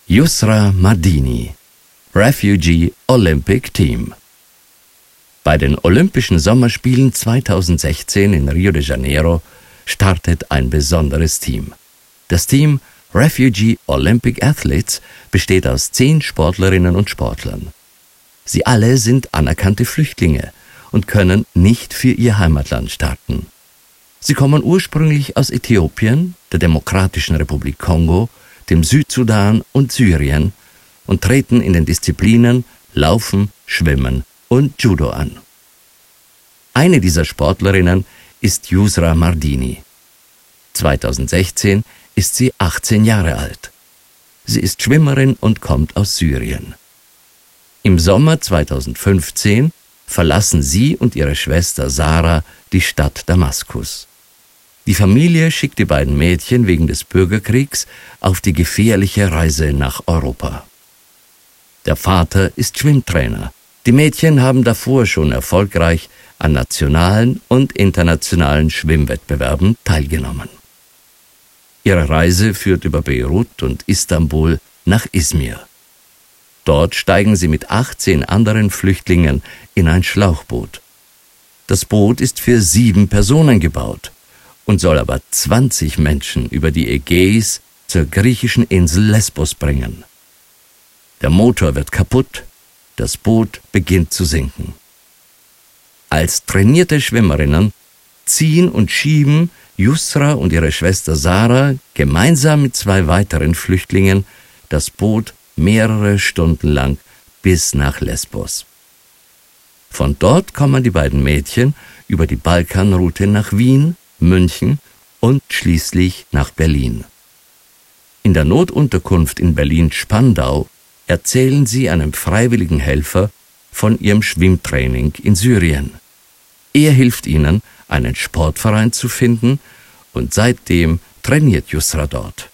Yusra Mardini, Refugee Olympic Team. Bei den Olympischen Sommerspielen 2016 in Rio de Janeiro startet ein besonderes Team. Das Team Refugee Olympic Athletes besteht aus 10 Sportlerinnen und Sportlern. Sie alle sind anerkannte Flüchtlinge und können nicht für ihr Heimatland starten. Sie kommen ursprünglich aus Äthiopien, der Demokratischen Republik Kongo, dem Südsudan und Syrien und treten in den Disziplinen Laufen, Schwimmen und Judo an. Eine dieser Sportlerinnen ist Yusra Mardini. 2016 ist sie 18 Jahre alt. Sie ist Schwimmerin und kommt aus Syrien. Im Sommer 2015 verlassen sie und ihre Schwester Sarah die Stadt Damaskus. Die Familie schickt die beiden Mädchen wegen des Bürgerkriegs auf die gefährliche Reise nach Europa. Der Vater ist Schwimmtrainer. Die Mädchen haben davor schon erfolgreich an nationalen und internationalen Schwimmwettbewerben teilgenommen. Ihre Reise führt über Beirut und Istanbul nach Izmir. Dort steigen sie mit 18 anderen Flüchtlingen in ein Schlauchboot. Das Boot ist für 7 Personen gebaut und soll aber 20 Menschen über die Ägäis zur griechischen Insel Lesbos bringen. Der Motor wird kaputt, das Boot beginnt zu sinken. Als trainierte Schwimmerinnen ziehen und schieben Yusra und ihre Schwester Sarah gemeinsam mit 2 weiteren Flüchtlingen das Boot mehrere Stunden lang bis nach Lesbos. Von dort kommen die beiden Mädchen über die Balkanroute nach Wien, München und schließlich nach Berlin. In der Notunterkunft in Berlin-Spandau erzählen sie einem freiwilligen Helfer von ihrem Schwimmtraining in Syrien. Er hilft ihnen, einen Sportverein zu finden und seitdem trainiert Yusra dort.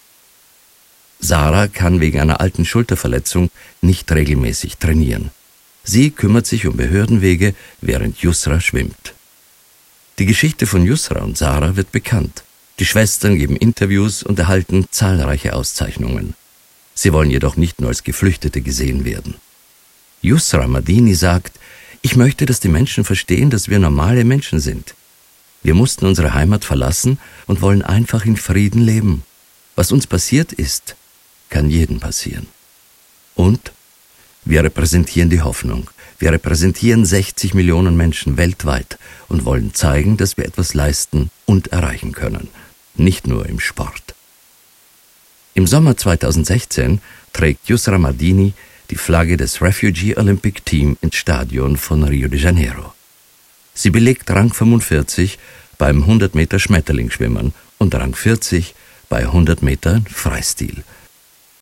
Sarah kann wegen einer alten Schulterverletzung nicht regelmäßig trainieren. Sie kümmert sich um Behördenwege, während Yusra schwimmt. Die Geschichte von Yusra und Sarah wird bekannt. Die Schwestern geben Interviews und erhalten zahlreiche Auszeichnungen. Sie wollen jedoch nicht nur als Geflüchtete gesehen werden. Yusra Mardini sagt, ich möchte, dass die Menschen verstehen, dass wir normale Menschen sind. Wir mussten unsere Heimat verlassen und wollen einfach in Frieden leben. Was uns passiert ist, kann jedem passieren. Und wir repräsentieren die Hoffnung. Wir repräsentieren 60 Millionen Menschen weltweit und wollen zeigen, dass wir etwas leisten und erreichen können. Nicht nur im Sport. Im Sommer 2016 trägt Yusra Mardini die Flagge des Refugee Olympic Team ins Stadion von Rio de Janeiro. Sie belegt Rang 45 beim 100 Meter Schmetterlingsschwimmen und Rang 40 bei 100 Metern Freistil.